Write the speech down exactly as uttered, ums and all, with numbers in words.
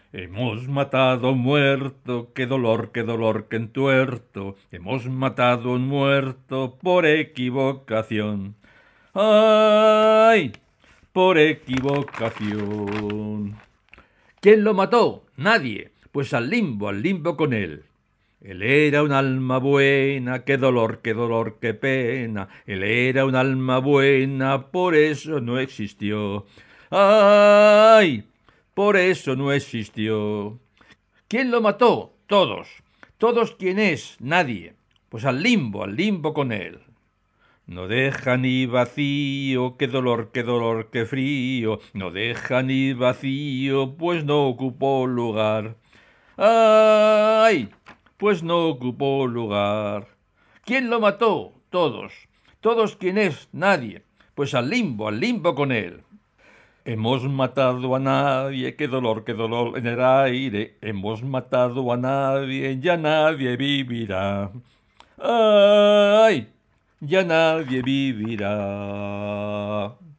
Hemos matado a un muerto, qué dolor, qué dolor, qué entuerto. Hemos matado a un muerto por equivocación. ¡Ay! Por equivocación. ¿Quién lo mató? Nadie. Pues al limbo, al limbo con él. Él era un alma buena, qué dolor, qué dolor, qué pena. Él era un alma buena, por eso no existió. ¡Ay! Por eso no existió. ¿Quién lo mató? Todos. ¿Todos quién es? Nadie. Pues al limbo, al limbo con él. No deja ni vacío, qué dolor, qué dolor, qué frío. No deja ni vacío, pues no ocupó lugar. ¡Ay! Pues no ocupó lugar. ¿Quién lo mató? Todos. ¿Todos quién es? Nadie. Pues al limbo, al limbo con él. Hemos matado a nadie, qué dolor, qué dolor en el aire. Hemos matado a nadie, ya nadie vivirá. ¡Ay! Ya nadie vivirá.